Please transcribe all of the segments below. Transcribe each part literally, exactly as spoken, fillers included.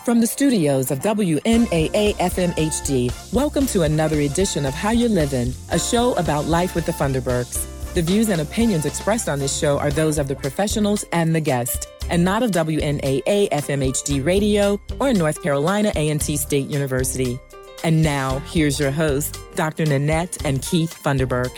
From the studios of W N A A F M H D, welcome to another edition of How You're Living, a show about life with the Funderburks. The views and opinions expressed on this show are those of the professionals and the guest, and not of W N A A F M H D Radio or North Carolina A and T State University. And now, here's your hosts, Doctor Nanette and Keith Funderburk.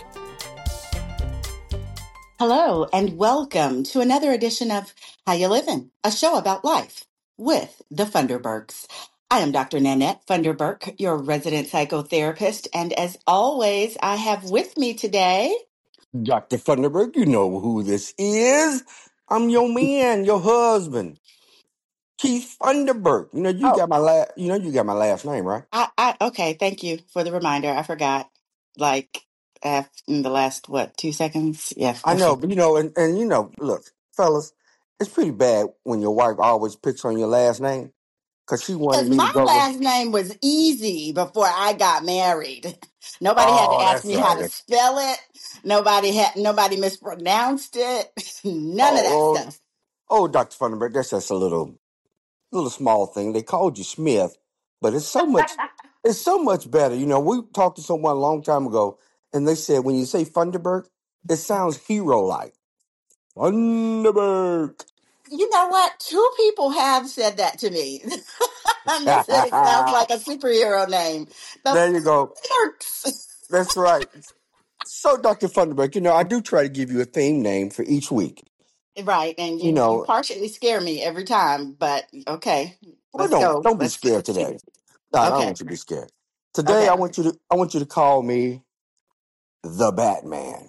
Hello, and welcome to another edition of How You Living, a show about life with the Funderburks. I am Doctor Nanette Funderburk, your resident psychotherapist, and as always, I have with me today Doctor Funderburk. You know who this is. I'm your man, your husband, Keith Funderburk. You know you Oh, got my last. You know you got my last name, right? I, I okay, thank you for the reminder. I forgot, like, af- in the last, what, two seconds? Yeah, I for know, sure. but you know, and, and you know, look, fellas, it's pretty bad when your wife always picks on your last name because she wanted Because me to my go with. last name was easy before I got married. Nobody had to Oh, ask that's me how to right. spell it. Nobody had nobody mispronounced it. None of that Oh, oh, stuff. oh, Doctor Funderburk, that's just a little, little small thing. They called you Smith, but it's so much. It's so much better. You know, we talked to someone a long time ago, and they said when you say Funderburk, it sounds hero-like. Funderburk. You know what? Two people have said that to me. And they said it sounds like a superhero name. The There you go. Funderburks. That's right. So, Doctor Funderburk, you know, I do try to give you a theme name for each week. Right, and You you you know, partially scare me every time, but okay, well, let's don't go. don't be Let's scared let's see. today. No, I don't Okay, want you to be scared. Today, I okay. want you to I want you to call me the Batman.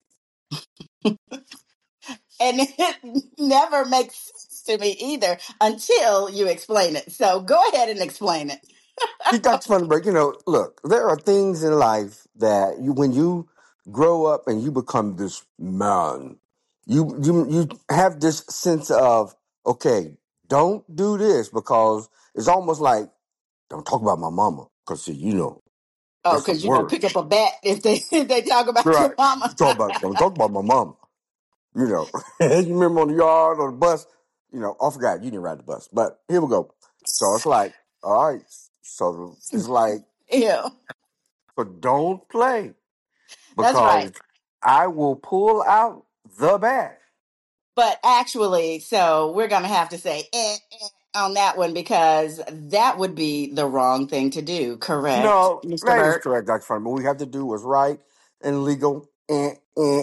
And it never makes sense to me either until you explain it. So go ahead and explain it. See, Doctor Funderburk, you know, look, there are things in life that you, when you grow up and you become this man, you you you have this sense of, okay, don't do this because it's almost like don't talk about my mama because see, you know, Oh, that's the because you're gonna word, pick up a bat if they if they talk about right? your mama. Talk about don't talk about my mama. You know, you remember on the yard or the bus, you know, I forgot you didn't ride the bus, but here we go. So it's like, all right, so it's like, Ew. so don't play. That's right. Because I will pull out the bat. But actually, so we're gonna have to say eh, eh, on that one because that would be the wrong thing to do. Correct, No, mister that is Burt? correct, Doctor Furman. What we have to do was right and legal. Eh, eh.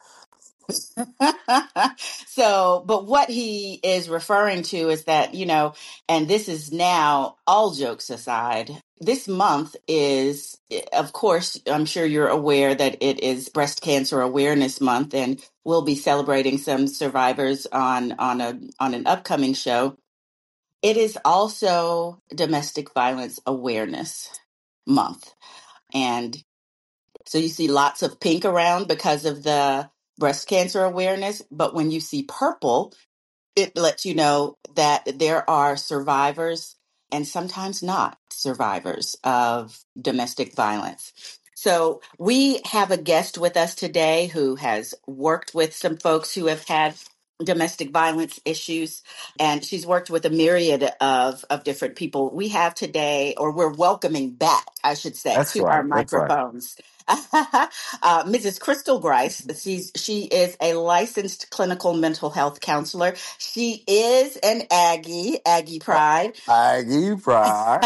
So, but what he is referring to is that, you know, and this is now, all jokes aside, this month is, of course, I'm sure you're aware that it is Breast Cancer Awareness Month, and we'll be celebrating some survivors on on a on an upcoming show. It is also Domestic Violence Awareness Month. And so you see lots of pink around because of the breast cancer awareness. But when you see purple, it lets you know that there are survivors and sometimes not survivors of domestic violence. So we have a guest with us today who has worked with some folks who have had domestic violence issues, and she's worked with a myriad of, of different people. We have today, or we're welcoming back, I should say, That's to our right. That's right. microphones, uh, Missus Crystal Grice. She's, she is a licensed clinical mental health counselor. She is an Aggie, Aggie Uh, Pride. Aggie Pride.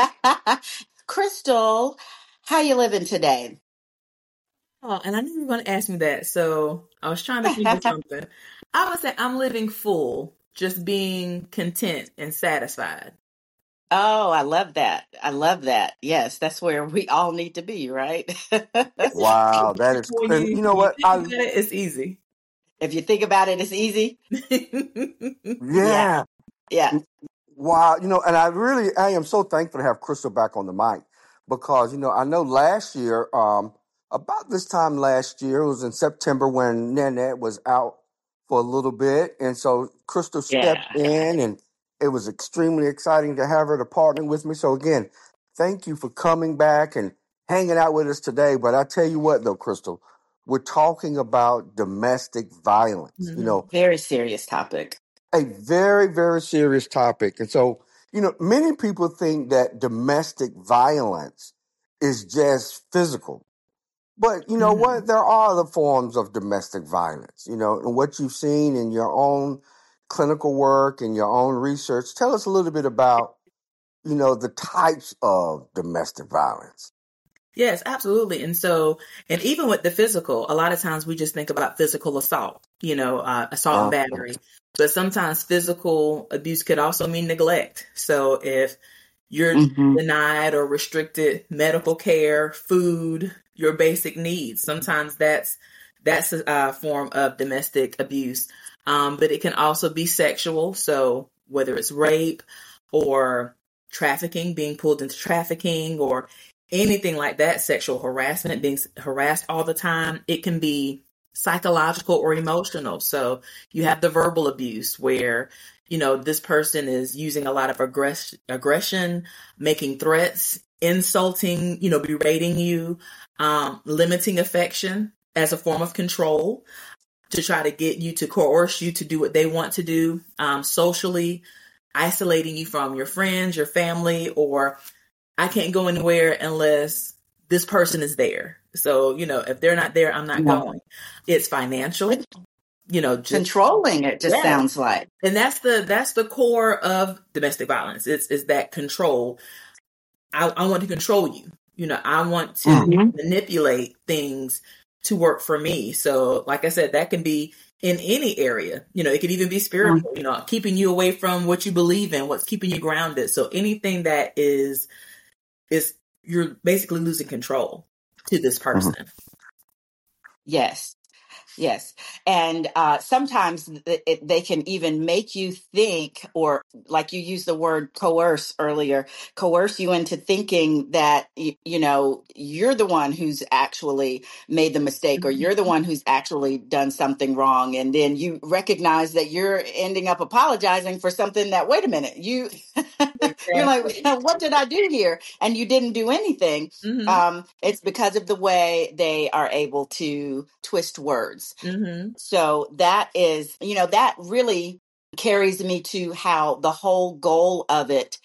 Crystal, how you living today? Oh, and I knew you were going to ask me that, so I was trying to think of something. I would say I'm living full, just being content and satisfied. Oh, I love that. I love that. Yes, that's where we all need to be, right? Wow, that is, When and you you know when you what? think I about it, it's easy. If you think about it, it's easy. Yeah, yeah. yeah, Wow, you know, and I really, I am so thankful to have Crystal back on the mic because, you know, I know last year, um, about this time last year, it was in September when Nanette was out for a little bit. And so Crystal stepped yeah. in and it was extremely exciting to have her to partner with me. So again, thank you for coming back and hanging out with us today. But I tell you what, though, Crystal, we're talking about domestic violence. You hmm know, Very serious topic. a very, very serious topic. And so, You know, many people think that domestic violence is just physical. But you know Hmm. what? There are other forms of domestic violence, you know, and what you've seen in your own clinical work and your own research. Tell us a little bit about, you know, the types of domestic violence. Yes, absolutely. And so, and even with the physical, a lot of times we just think about physical assault, you know, uh, assault and Uh, battery. But sometimes physical abuse could also mean neglect. So if you're Hmm. denied or restricted medical care, food, your basic needs, sometimes that's that's a, uh form of domestic abuse. Um, but it can also be sexual. So whether it's rape or trafficking, being pulled into trafficking or anything like that, sexual harassment, being harassed all the time. It can be psychological or emotional. So you have the verbal abuse where, you know, this person is using a lot of aggress- aggression, making threats, insulting, you know, berating you, um, limiting affection as a form of control to try to get you to coerce you to do what they want to do, um, socially isolating you from your friends, your family, or I can't go anywhere unless this person is there. So, you know, if they're not there, I'm not Yeah. going. It's financial, you know, just Controlling it just yes. sounds like. And that's the that's the core of domestic violence. It's is that control. I, I want to control you. You know, I want to Hmm. manipulate things to work for me. So, like I said, that can be in any area. You know, it could even be spiritual, you know, keeping you away from what you believe in, what's keeping you grounded. So anything that is is you're basically losing control to this mhm. person. Yes. Yes. And uh, sometimes th- it, they can even make you think, or like you used the word coerce earlier, coerce you into thinking that, you, you know, you're the one who's actually made the mistake or you're the one who's actually done something wrong. And then you recognize that you're ending up apologizing for something that, wait a minute, you, you're like, Exactly. what did I do here? And you didn't do anything. Mm-hmm. Um, it's because of the way they are able to twist words. Mm-hmm. So that is, you know, that really carries me to how the whole goal of it,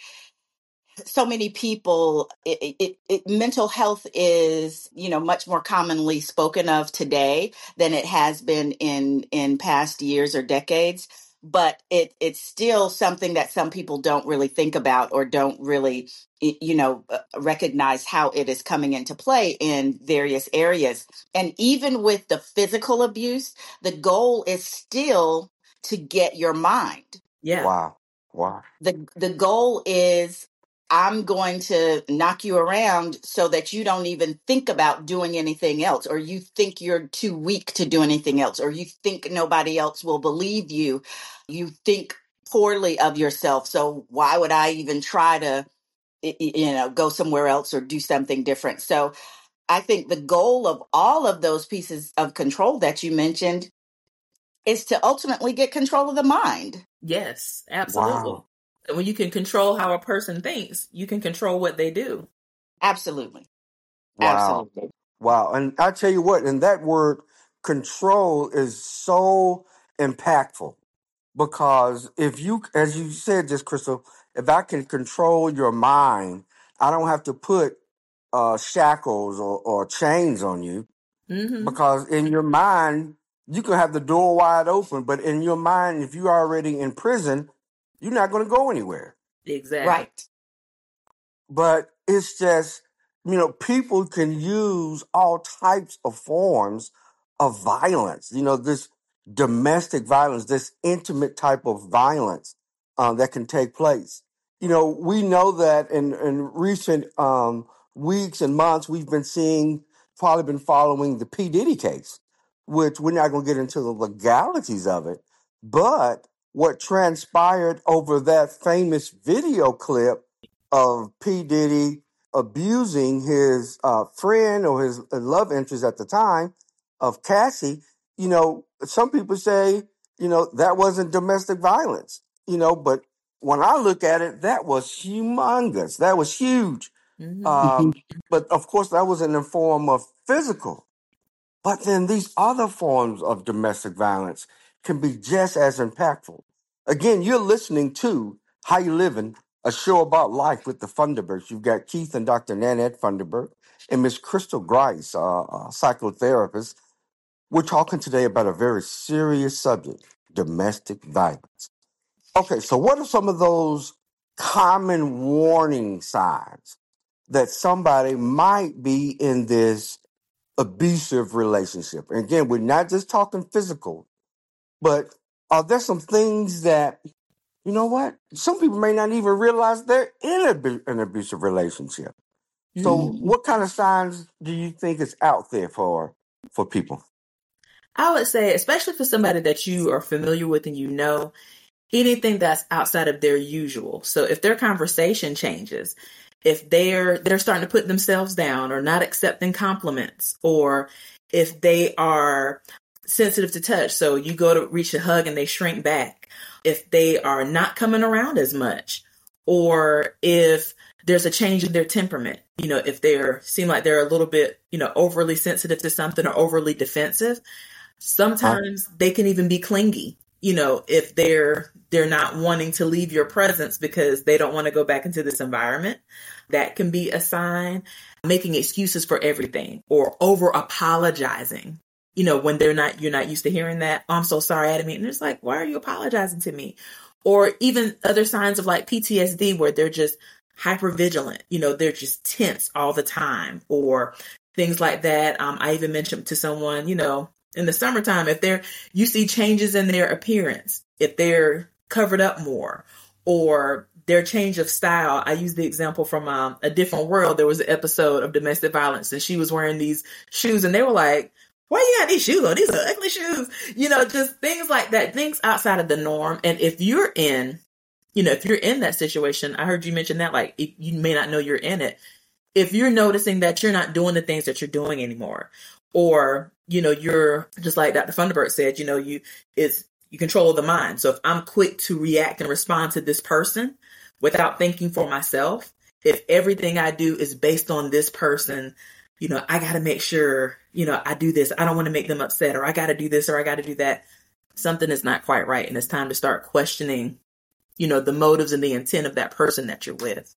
so many people, it, it, it, mental health is, you know, much more commonly spoken of today than it has been in in past years or decades. But it it's still something that some people don't really think about or don't really, y- you know, uh, recognize how it is coming into play in various areas. And even with the physical abuse, the goal is still to get your mind. Yeah. Wow. Wow. the The goal is, I'm going to knock you around so that you don't even think about doing anything else, or you think you're too weak to do anything else, or you think nobody else will believe you. You think poorly of yourself. So why would I even try to, y- y- you know, go somewhere else or do something different? So I think the goal of all of those pieces of control that you mentioned is to ultimately get control of the mind. Yes, absolutely. Wow. And when you can control how a person thinks, you can control what they do. Absolutely. Wow. Absolutely. Wow. And I tell you what, and that word control is so impactful because if you, as you said just, Crystal, if I can control your mind, I don't have to put uh, shackles or, or chains on you Mm-hmm. because in your mind, you can have the door wide open, but in your mind, if you're already in prison, you're not going to go anywhere. Exactly. Right. But it's just, you know, people can use all types of forms of violence, you know, this domestic violence, this intimate type of violence um, that can take place. You know, we know that in, in recent um, weeks and months, we've been seeing, probably been following the P. Diddy case, which we're not going to get into the legalities of it. But what transpired over that famous video clip of P. Diddy abusing his uh, friend or his uh, love interest at the time of Cassie, you know, some people say, you know, that wasn't domestic violence, you know, but when I look at it, that was humongous. That was huge. Mm-hmm. Mhm. Um, but of course, that was in the form of physical. But then these other forms of domestic violence can be just as impactful. Again, you're listening to How You Living a show about life with the Funderburks. You've got Keith and Doctor Nanette Funderburk and Miss Crystal Grice, uh, a psychotherapist. We're talking today about a very serious subject, domestic violence. Okay, so what are some of those common warning signs that somebody might be in this abusive relationship? And again, we're not just talking physical, but are there some things that, you know what, some people may not even realize they're in a, bu- an abusive relationship. So Mhm. what kind of signs do you think is out there for for people? I would say, especially for somebody that you are familiar with and you know, anything that's outside of their usual. So if their conversation changes, if they're they're starting to put themselves down or not accepting compliments, or if they are sensitive to touch, so you go to reach a hug and they shrink back, if they are not coming around as much, or if there's a change in their temperament, you know, if they're seem like they're a little bit, you know, overly sensitive to something or overly defensive, Huh? sometimes they can even be clingy, you know, if they're they're not wanting to leave your presence because they don't want to go back into this environment. That can be a sign. Making excuses for everything or over apologizing, you know, when they're not, you're not used to hearing that. Oh, I'm so sorry, I didn't mean. And it's like, why are you apologizing to me? Or even other signs of like P T S D where they're just hyper vigilant, you know, they're just tense all the time or things like that. Um, I even mentioned to someone, you know, in the summertime, if they're, you see changes in their appearance, if they're covered up more or their change of style. I use the example from um, A Different World. There was an episode of domestic violence and she was wearing these shoes and they were like, why you got these shoes on? These are ugly shoes. You know, just things like that, things outside of the norm. And if you're in, you know, if you're in that situation, I heard you mention that, like, if you may not know you're in it. If you're noticing that you're not doing the things that you're doing anymore, or, you know, you're just like Doctor Funderburk said, you know, you, it's, you control the mind. So if I'm quick to react and respond to this person without thinking for myself, if everything I do is based on this person, you know, I got to make sure, you know, I do this. I don't want to make them upset, or I got to do this, or I got to do that. Something is not quite right. And it's time to start questioning, you know, the motives and the intent of that person that you're with.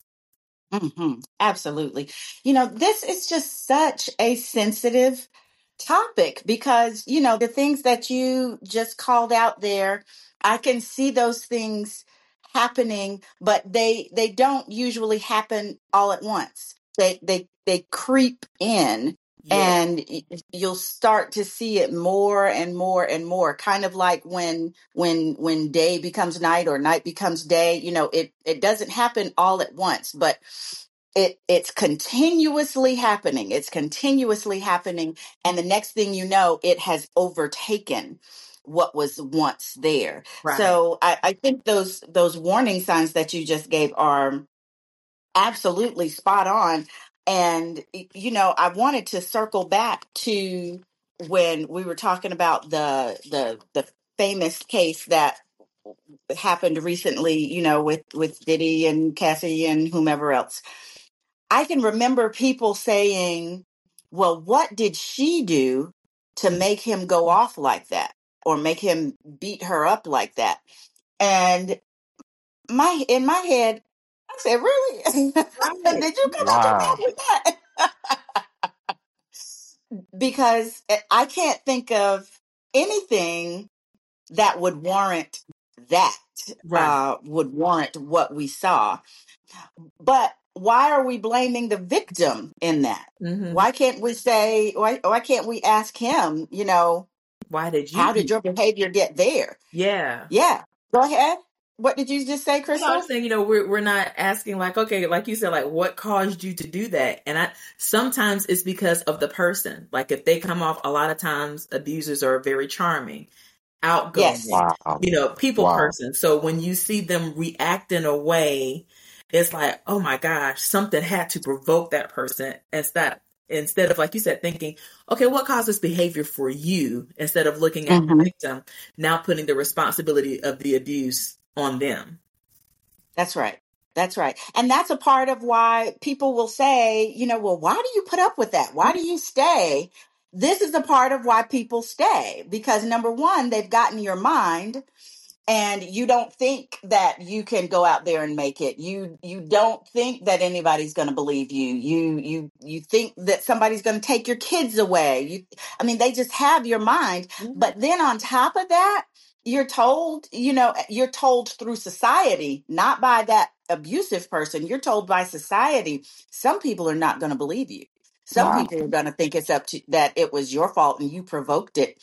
Mm-hmm. Absolutely. You know, this is just such a sensitive topic because, you know, the things that you just called out there, I can see those things happening, but they they don't usually happen all at once. They they they creep in Yeah. and y- you'll start to see it more and more and more, kind of like when when when day becomes night or night becomes day. You know, it it doesn't happen all at once, but it it's continuously happening. It's continuously happening. And the next thing you know, it has overtaken what was once there. Right. So I, I think those those warning signs that you just gave are absolutely spot on. And y- you know, I wanted to circle back to when we were talking about the the the famous case that happened recently, you know, with with Diddy and Cassie and whomever else. I can remember people saying, well, what did she do to make him go off like that or make him beat her up like that? And my in my head, I said, really? Right. Did you come out your mouth Wow. with that? Because I can't think of anything that would warrant that, Right. uh, would warrant what we saw. But why are we blaming the victim in that? Mm-hmm. Why can't we say, why, why can't we ask him, you know, Why did you how did do? your behavior get there? Yeah. Yeah. Go ahead. What did you just say, No, I was Crystal? saying, you know, we're we're not asking like, okay, like you said, like what caused you to do that? And I sometimes it's because of the person. Like if they come off, a lot of times abusers are very charming, Yes. outgoing, Wow. you know, people Wow. person. So when you see them react in a way, it's like, oh my gosh, something had to provoke that person. Instead, instead of, like you said, thinking, okay, what caused this behavior for you? Instead of looking at the hmm victim, now putting the responsibility of the abuse on them. That's right. That's right. And that's a part of why people will say, you know, well, why do you put up with that? Why do you stay? This is a part of why people stay because number one, they've gotten your mind. and you don't think that you can go out there and make it. You you don't think that anybody's going to believe you. You you you think that somebody's going to take your kids away. You, I mean, they just have your mind. Mhm. But then on top of that, you're told, you know, you're told through society, not by that abusive person. You're told by society, some people are not going to believe you. Some Wow. people are going to think it's up to that it was your fault and you provoked it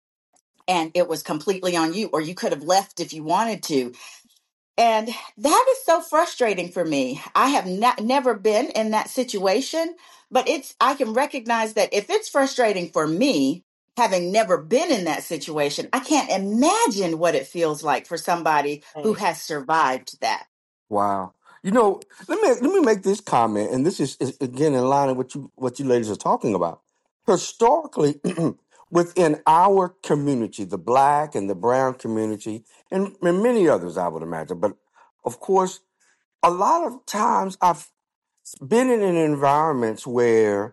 and it was completely on you, or you could have left if you wanted to. And that is so frustrating for me. I have not, never been in that situation, but it's, I can recognize that if it's frustrating for me, having never been in that situation, I can't imagine what it feels like for somebody who Right. has survived that. Wow. You know, let me let me make this comment, and this is, is again in line with what you what you ladies are talking about. Historically, within our community, the black and the brown community, and, and many others, I would imagine, but of course, a lot of times I've been in environments where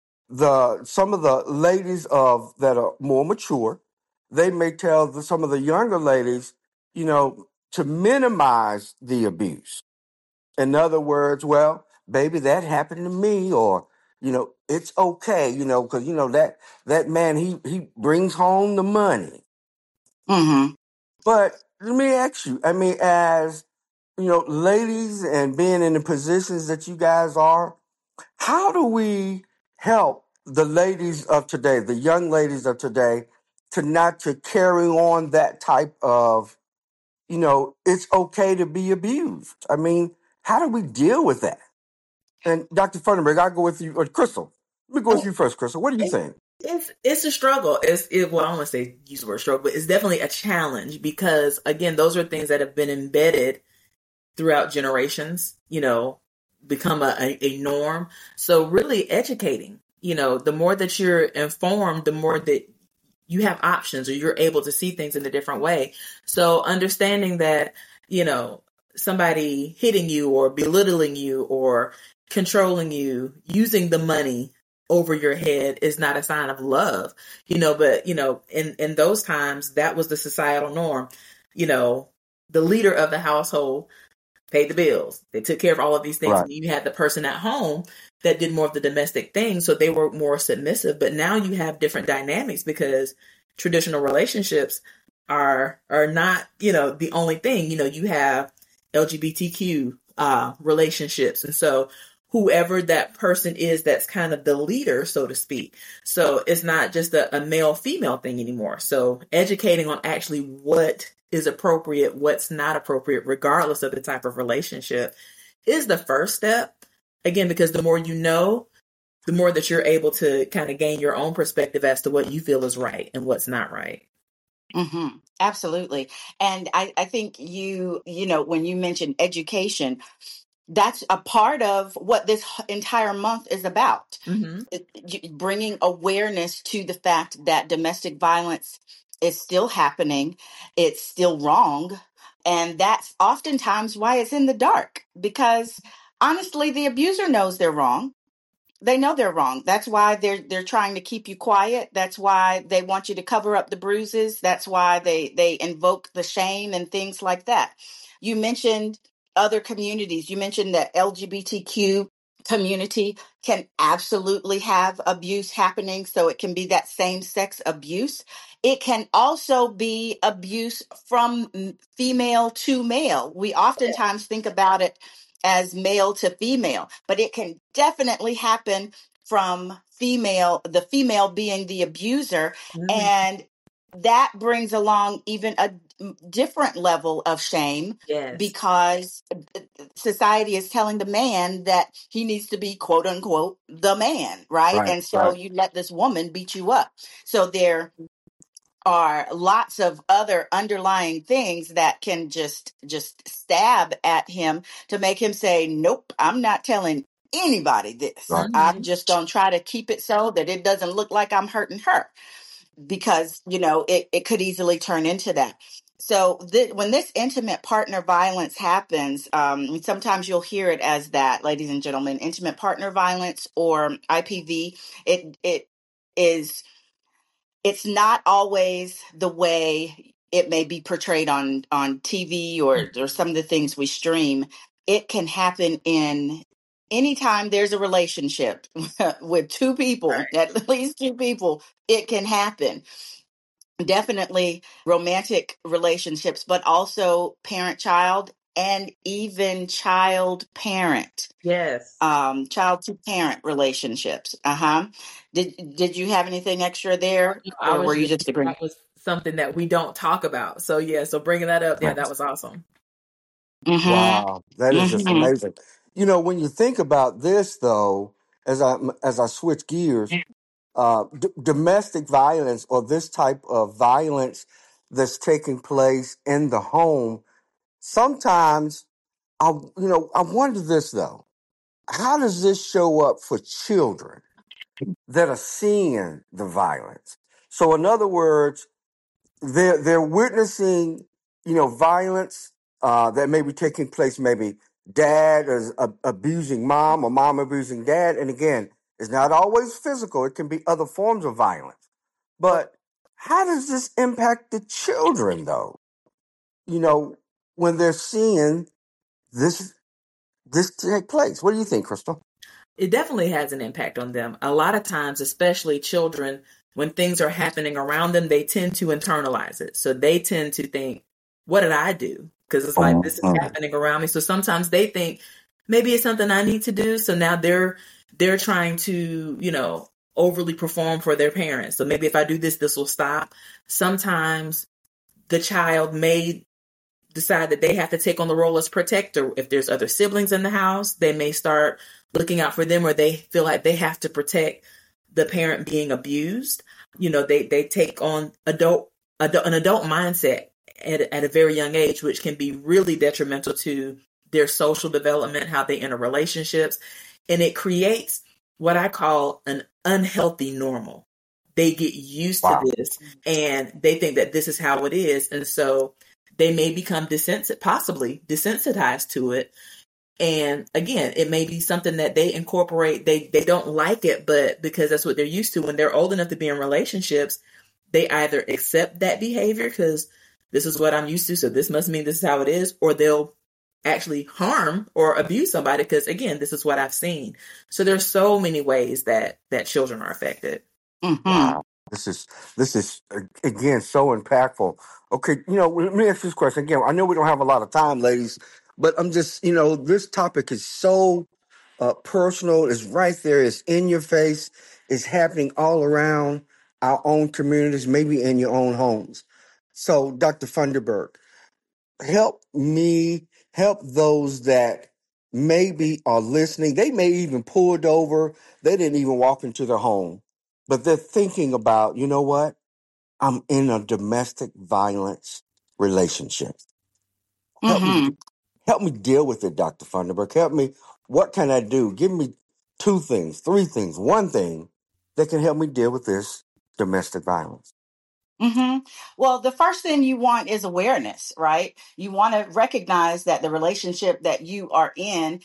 the some of the ladies of that are more mature, they may tell the, some of the younger ladies, you know, to minimize the abuse. In other words, well, baby, that happened to me, or you know, it's okay, you know, because you know that that man he he brings home the money. Mm-hmm. But let me ask you, I mean, as you know, ladies and being in the positions that you guys are, how do we help the ladies of today, the young ladies of today, to not to carry on that type of, you know, it's okay to be abused? I mean, how do we deal with that? And Doctor Funderburg, I'll go with you, or Crystal. Let me go with Oh, you first, Crystal. What do you it, think? it's it's a struggle. It's it, well, I don't want to say use the word struggle, but it's definitely a challenge because again, those are things that have been embedded throughout generations. You know, become a, a, a norm. So really educating. You know, the more that you're informed, the more that you have options or you're able to see things in a different way. So understanding that, you know, somebody hitting you or belittling you or controlling you, using the money over your head is not a sign of love, you know, but, you know, in, in those times, that was the societal norm. You know, the leader of the household paid the bills. They took care of all of these things. Right. And you had the person at home that did more of the domestic things. So they were more submissive. But now you have different dynamics because traditional relationships are are not, you know, the only thing. You know, you have L G B T Q uh, relationships. And so whoever that person is, that's kind of the leader, so to speak. So it's not just a, a male female thing anymore. So educating on actually what is appropriate, what's not appropriate, regardless of the type of relationship, is the first step. Again, because the more you know, the more that you're able to kind of gain your own perspective as to what you feel is right and what's not right. Mm-hmm. Absolutely. And I, I think you, you know, when you mentioned education, that's a part of what this entire month is about. Mm-hmm. It- bringing awareness to the fact that domestic violence is still happening. It's still wrong. And that's oftentimes why it's in the dark, because honestly, the abuser knows they're wrong. They know they're wrong. That's why they're they're trying to keep you quiet. That's why they want you to cover up the bruises. That's why they they invoke the shame and things like that. You mentioned other communities. You mentioned the L G B T Q community can absolutely have abuse happening. So it can be that same sex abuse. It can also be abuse from m- female to male. We oftentimes think about it as male to female, but it can definitely happen from female, the female being the abuser. Mm-hmm. And that brings along even a different level of shame, Yes. because society is telling the man that he needs to be quote unquote the man, right? Right. And so Right. you let this woman beat you up. So there are lots of other underlying things that can just just stab at him to make him say, nope, I'm not telling anybody this. Right. I'm Mm-hmm. just going to try to keep it so that it doesn't look like I'm hurting her, because, you know, it, it could easily turn into that. So th- when this intimate partner violence happens, um, sometimes you'll hear it as that, ladies and gentlemen, intimate partner violence or I P V. It it is it's not always the way it may be portrayed on on T V or or some of the things we stream. It can happen in anytime there's a relationship with two people, Right. at least two people. It can happen. Definitely romantic relationships, but also parent child and even child parent, Yes. um, child to parent relationships. Uh huh. Did Did you have anything extra there, I or was were you just, just agreeing? that was something that we don't talk about. So yeah, so bringing that up, yeah, that was awesome. Mm-hmm. Wow, that is just Mm-hmm. amazing. You know, when you think about this, though, as I as I switch gears, uh, d- domestic violence or this type of violence that's taking place in the home, sometimes I, you know, I wonder this though: how does this show up for children that are seeing the violence? So, in other words, they're they're witnessing, you know, violence uh, that may be taking place. Maybe dad is a- abusing mom or mom abusing dad, and again, it's not always physical. It can be other forms of violence. But how does this impact the children, though? You know, when they're seeing this this take place. What do you think, Crystal? It definitely has an impact on them. A lot of times, especially children, when things are happening around them, they tend to internalize it. So they tend to think, what did I do? Because it's like, this is Mhm. happening around me. So sometimes they think maybe it's something I need to do. So now they're they're trying to, you know, overly perform for their parents. So maybe if I do this, this will stop. Sometimes the child may decide that they have to take on the role as protector. If there's other siblings in the house, they may start looking out for them, or they feel like they have to protect the parent being abused. You know, they, they take on adult, adult an adult mindset at, at a very young age, which can be really detrimental to their social development, how they enter relationships. And it creates what I call an unhealthy normal. They get used to Wow. this and they think that this is how it is. And so they may become desensitized, possibly desensitized to it. And again, it may be something that they incorporate. They they don't like it, but because that's what they're used to, when they're old enough to be in relationships, they either accept that behavior because this is what I'm used to, so this must mean this is how it is, or they'll actually harm or abuse somebody because, again, this is what I've seen. So there's so many ways that that children are affected. Mm-hmm. Wow. This is this is uh, again so impactful. Okay, you know, let me ask you this question again. I know we don't have a lot of time, ladies, but I'm just, you know, this topic is so uh, personal. It's right there. It's in your face. It's happening all around our own communities, maybe in your own homes. So, Doctor Funderburg, help me help those that maybe are listening. They may even pulled over. They didn't even walk into their home, but they're thinking about, you know what? I'm in a domestic violence relationship. Help me, Mm-hmm. help me deal with it, Doctor Funderburg. Help me. What can I do? Give me two things, three things, one thing that can help me deal with this domestic violence. Mm-hmm. Well, the first thing you want is awareness, right? You want to recognize that the relationship that you are in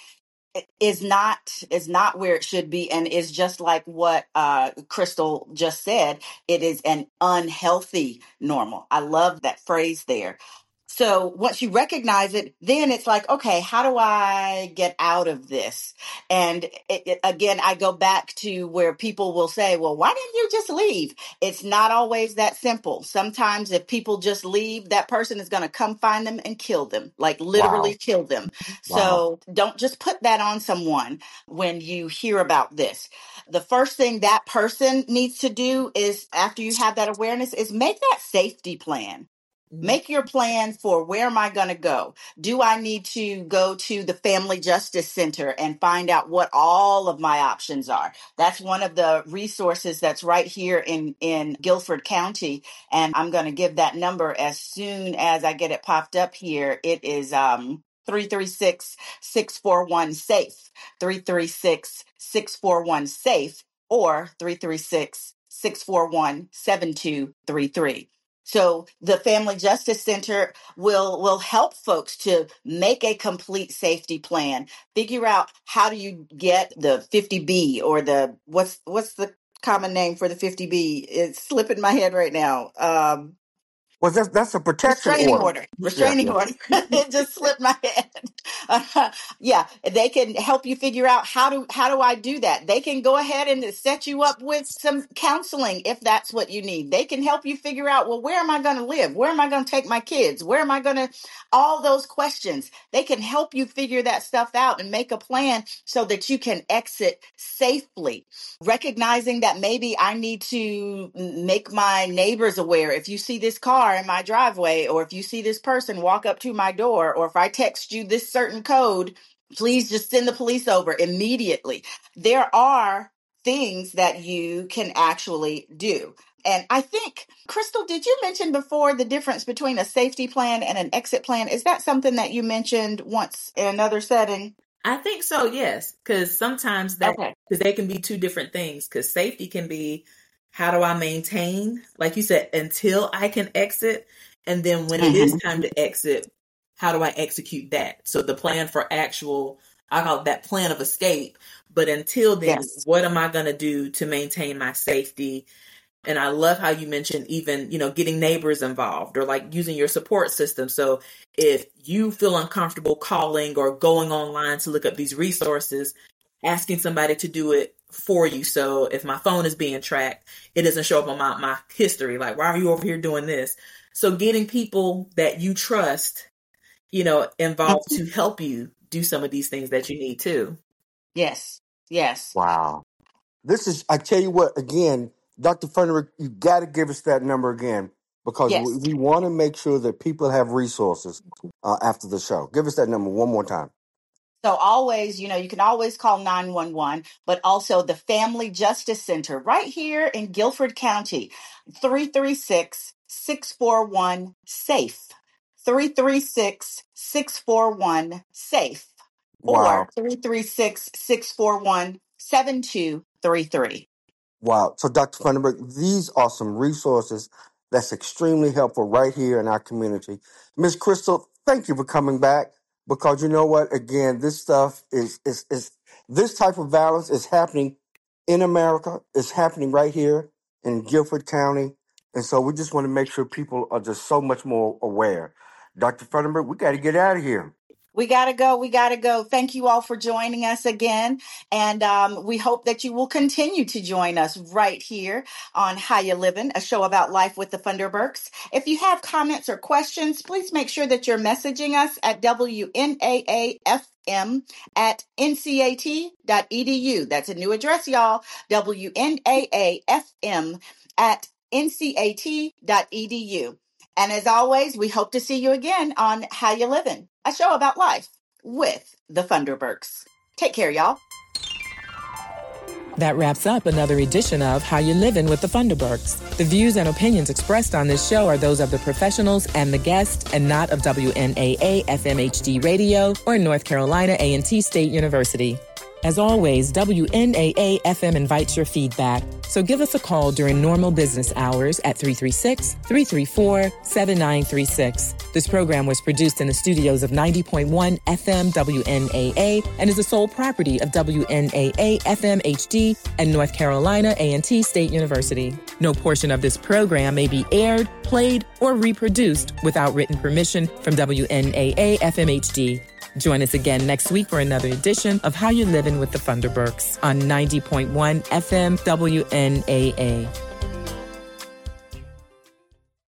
is not is not where it should be, and is just like what uh Crystal just said. It is an unhealthy normal. I love that phrase there. So once you recognize it, then it's like, okay, how do I get out of this? And it, it, again, I go back to where people will say, well, why didn't you just leave? It's not always that simple. Sometimes if people just leave, that person is going to come find them and kill them, like literally Wow. kill them. Wow. So don't just put that on someone when you hear about this. The first thing that person needs to do is, after you have that awareness, is make that safety plan. Mhm. Make your plan for, where am I going to go? Do I need to go to the Family Justice Center and find out what all of my options are? That's one of the resources that's right here in, in Guilford County. And I'm going to give that number as soon as I get it popped up here. It is um, three three six, six four one, SAFE, three three six, six four one, SAFE, or three three six, six four one, seven two three three. So the Family Justice Center will will help folks to make a complete safety plan, figure out how do you get the fifty B, or the what's what's the common name for the fifty B? It's slipping my head right now. Um, Well, that's that's a protection Restraining order. order. Yeah, Restraining yeah. order. It just slipped my head. Uh, yeah, they can help you figure out how do how do I do that. They can go ahead and set you up with some counseling if that's what you need. They can help you figure out, well, where am I going to live? Where am I going to take my kids? Where am I going to all those questions. They can help you figure that stuff out and make a plan so that you can exit safely. Recognizing that maybe I need to make my neighbors aware. If you see this car in my driveway, or if you see this person walk up to my door, or if I text you this certain code, please just send the police over immediately. There are things that you can actually do. And I think, Crystal, did you mention before the difference between a safety plan and an exit plan? Is that something that you mentioned once in another setting? I think so, yes, because sometimes that because okay. they can be two different things. Because safety can be, how do I maintain, like you said, until I can exit, and then when mm-hmm. it is time to exit, how do I execute that? So the plan for actual, I call it that plan of escape. But until then, yes. what am I going to do to maintain my safety? And I love how you mentioned even, you know, getting neighbors involved, or like using your support system. So if you feel uncomfortable calling or going online to look up these resources, asking somebody to do it for you. So if my phone is being tracked, it doesn't show up on my, my history. Like, why are you over here doing this? So getting people that you trust, you know, involved to help you do some of these things that you need too. Yes. Yes. Wow. This is, I tell you what, again, Doctor Funderburk, you got to give us that number again, because yes. we, we want to make sure that people have resources uh, after the show. Give us that number one more time. So always, you know, you can always call nine one one, but also the Family Justice Center right here in Guilford County, three three six, six four one, SAFE, three three six, six four one, SAFE, Wow. or three three six, six four one, seven two three three. Wow. So, Doctor Funderburk, these are some resources that's extremely helpful right here in our community. Miz Crystal, thank you for coming back, because you know what? Again, this stuff is, is, is this type of violence is happening in America. It's happening right here in Guilford County. And so we just want to make sure people are just so much more aware. Doctor Funderburk, we got to get out of here. We got to go. We got to go. Thank you all for joining us again. And um, we hope that you will continue to join us right here on How You Livin', a show about life with the Funderburks. If you have comments or questions, please make sure that you're messaging us at W N A A F M at N C A T dot E D U. That's a new address, y'all. W N A A F M at N C A T dot E D U. And as always, we hope to see you again on How You Livin', a show about life with the Funderburks. Take care, y'all. That wraps up another edition of How You Livin' with the Funderburks. The views and opinions expressed on this show are those of the professionals and the guest, and not of W N A A F M H D Radio or North Carolina A and T State University. As always, W N A A F M invites your feedback, so give us a call during normal business hours at three three six, three three four, seven nine three six. This program was produced in the studios of ninety point one F M W N A A and is the sole property of W N A A F M H D and North Carolina A and T State University. No portion of this program may be aired, played, or reproduced without written permission from W N A A F M H D. Join us again next week for another edition of How You Livin' with the Funderburks on ninety point one F M W N A A.